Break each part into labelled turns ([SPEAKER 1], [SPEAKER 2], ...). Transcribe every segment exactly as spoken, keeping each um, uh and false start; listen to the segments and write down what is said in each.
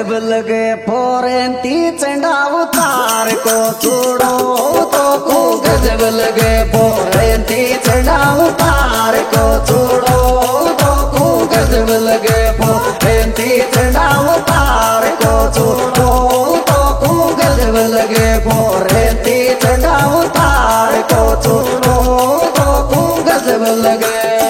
[SPEAKER 1] गजब लगे फोरेंती चंडा उतार को छोड़ो तो को गजब लगे फोरेंती चंडा उतार को छोड़ो तो को गजब लगे फोरेंती चंडा उतार को छोड़ो तो को गजब लगे फोरेंती चंडा उतार को छोड़ो तो को गजब लगे।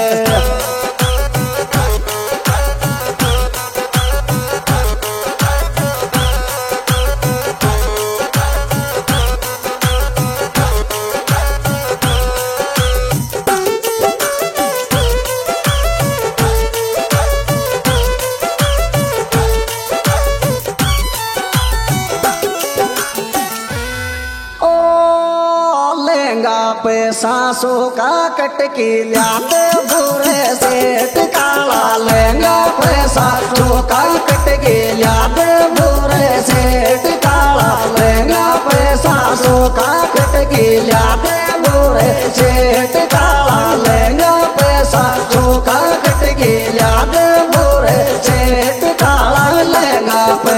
[SPEAKER 1] पे सासों का कटकी लाते बुरे सेठ काला लहंगा पे सासों का कटकी लाते बुरे सेठ काला लहंगा पे सासों का कटकी लाते बुरे सेठ काला लहंगा पे सासों का कटकी लाते बुरे सेठ काला लहंगा पे।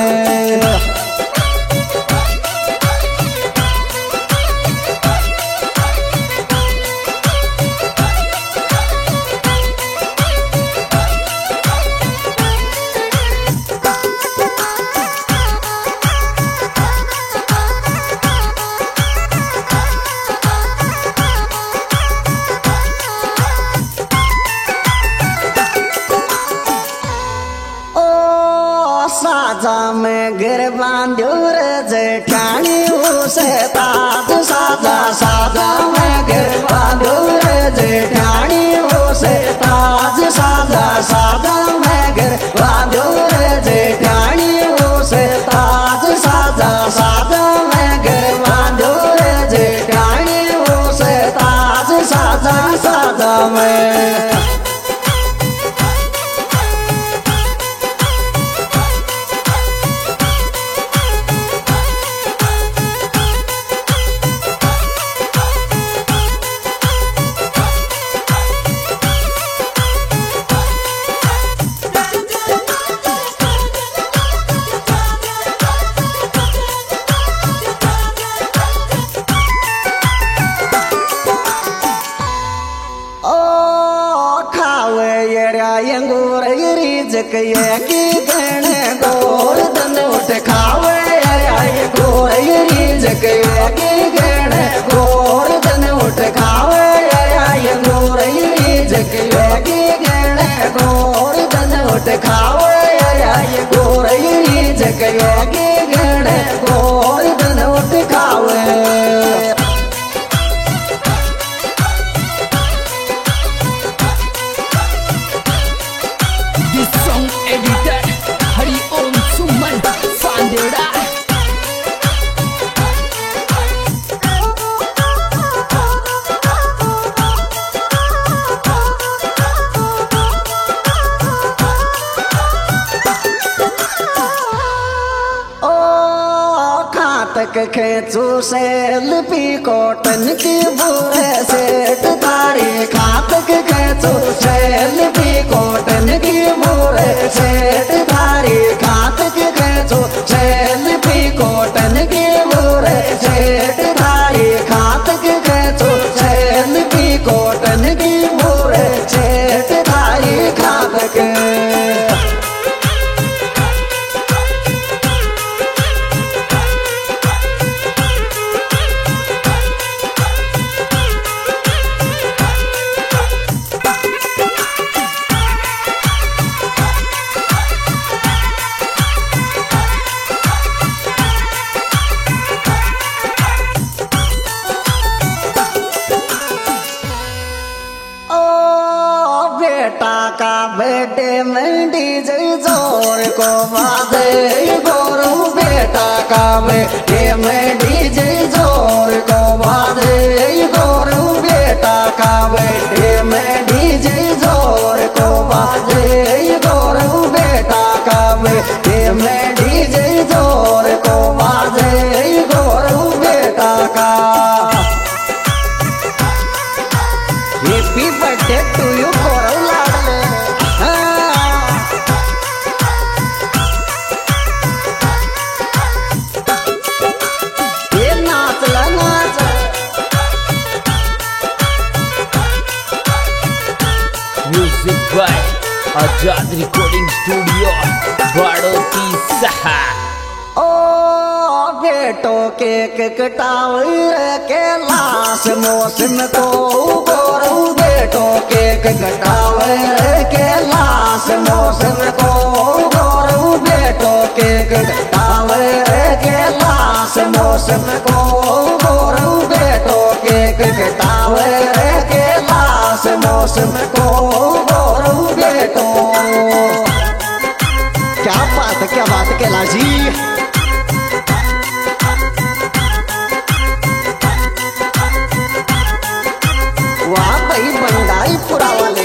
[SPEAKER 1] साजा में गिर बांधो रे जेठानी उसे ताज साजा साजा में गिर बांधो रे जेठानी उसे ताज साजा साजा में गिर बांधो रे जेठानी उसे ताज साजा साजा में गिर बांधो रे जेठानी उसे ताज साजा साजा में। अंगूर रिजक की गणे गोर धन उठ खावे गोर रिजक की गणे गोर धन उठ खावे अंगूर रिजक की गणे गोर धन उठ खावे गोर रिजक की गणे गोर धन उठ खावे। तक खेचू सेल्फी कॉटन की बुरे सेठ तारी खातक खेचू सेल्फी कॉटन की बुरे सेठ तारी खातक खेचू सेल्फी कॉटन की बुरे सेठ तारी खातक खेचू सेल्फी कॉटन की बुरे सेठ तारी खातक। बेटा का बेटे में डीजे जोर को बाजे गोरू बेटा का बेटे में डीजे जोर को बाजे गोरू बेटा का बेटे में डीजे जोर को बाजे गोरू बेटा का बेटे में डीजे जोर को बाजे गोरू बेटा का। हैप्पी बर्थडे टू यू गोरू लाडले।
[SPEAKER 2] आजाद रिकॉर्डिंग स्टूडियो बाड़ोती सहा।
[SPEAKER 1] ओ बेटो केक कटावे के लाश मौसम को गोरू बेटो केक कटावे के लाश मौसम को गोरू बेटो केक कटावे के लाश मौसम को गोरू बेटो केक कटावे के लाश मौसम को गोरू बेटो। क्या बात क्या बात केला जी। वाह भाई बंगाई पुरा वाले।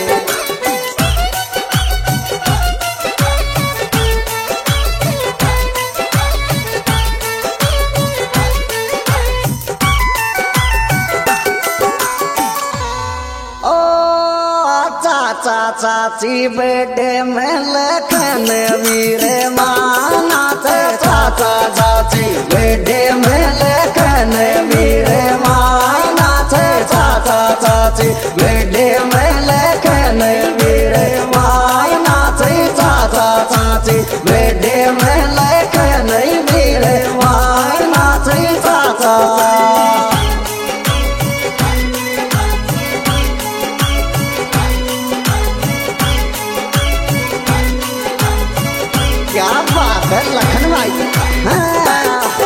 [SPEAKER 1] ओ चाचा चाची बेटे में लखन वीर माना चाचा चाची बेटे में लखन वीर माना चाचा चाची बेटे में लखन वीर माना चाचा चाची बेटे में लखन वीर माना चाचा। क्या बात है लखन भाई। हाँ।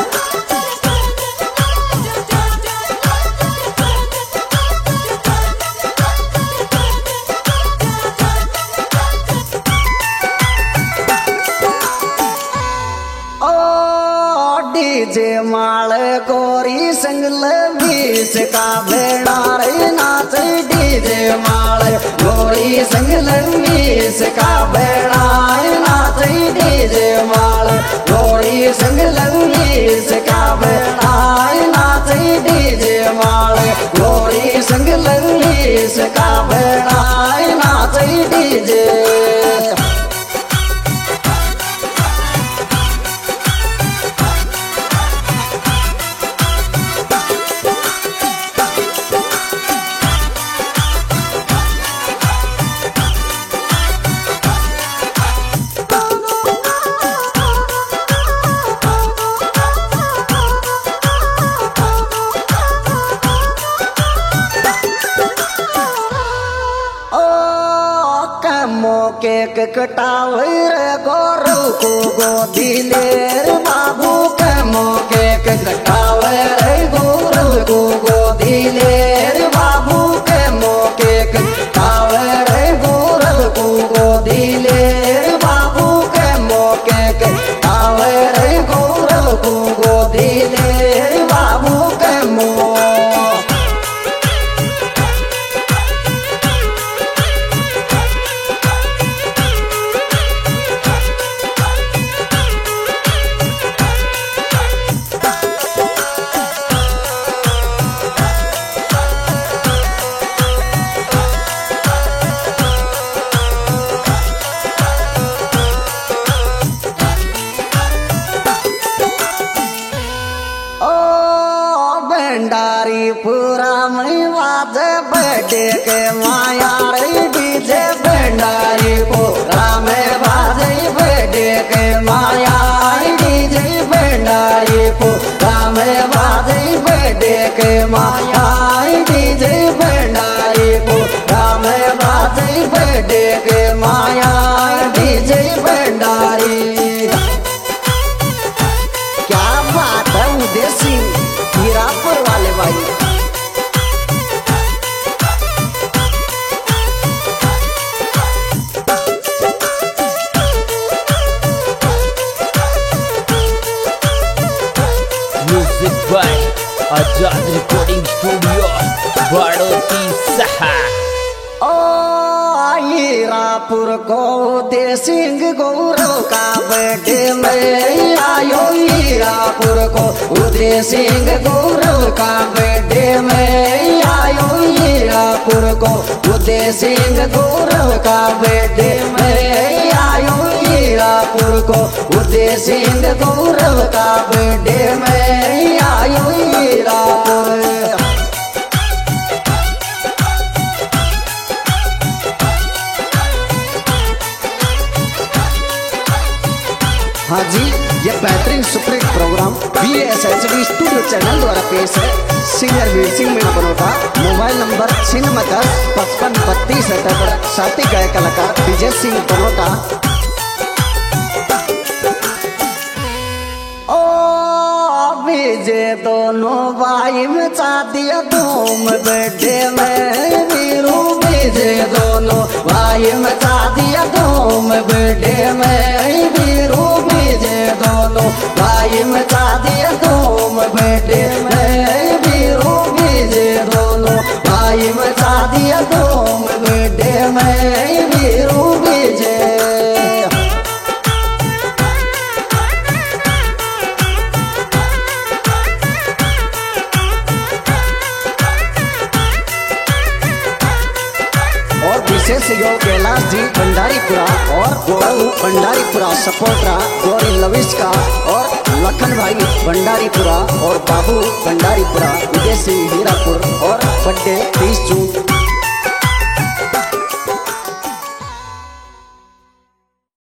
[SPEAKER 1] ओ डीजे माल गोरी संगल बीस का भेड़ार नाच डीजे माल गोरी संगल बीस का भेड़ार नाच डीजे माल गोरी संगल बीस का भेड़ार नाच डीजे माल गोरी संगल बीस का भेड़ार नाच डीजे। केक कटावे गोरू को गोदी लेर बाबू कमो केक कटावे गोरू को गोदी लेर बाबू कमो केक कटावे गोरू को गोदी लेर बाबू कमो केक कटावे गोरू को गोदी लेर बाबू कमो। भंडारी पूरा में वाज बर्थडे के माया रे डीजे भंडारी पूरा में वाज बर्थडे के माया डीजे भंडारी पूरा में वाज बर्थडे के माया डीजे भंडारी पूरा में वाज बर्थडे के माया डीजे भंडारी। क्या बात है उदय सिंह हीरापुर वाले भाई।
[SPEAKER 2] Music by Azad recording studio Baroti सहा।
[SPEAKER 1] ओ हीरापुर को उदय सिंह गौरव का बर्थडे में आयो हीरापुर को उदय सिंह गौरव का बर्थडे में आयो हीरापुर को उदय सिंह गौरव का बर्थडे में आयो हीरापुर को उदय सिंह गौरव का बर्थडे में आयो हीरापुर। हाँ जी, ये बेहतरीन superhit program B S H D studio channel द्वारा पेश है। Singer Veer Singh Meena Banota, mobile number छिन्नवे दस पचपन बत्तीस अठहत्तर, साथी गायक कलाकार विजय सिंह बनोटा। ओ विजय दोनों भाई में चादिया धूम बेटे में वीरू, विजय दोनों भाई में चादिया धूम बेटे में वीरू, विजय दोनों भाई में चादिया धूम बेटे में वीरू, विजय दोनों भाई में चादिया धूम बेटे में वीरू विजय। विशेष सहयोग कैलाश जी भंडारीपुरा और गौरव भंडारीपुरा सपोर्टरा गौरी लविश का और लखन भाई भंडारीपुरा और बाबू भंडारीपुरा विजय सिंह हीरापुर और बर्थडे तीस जून।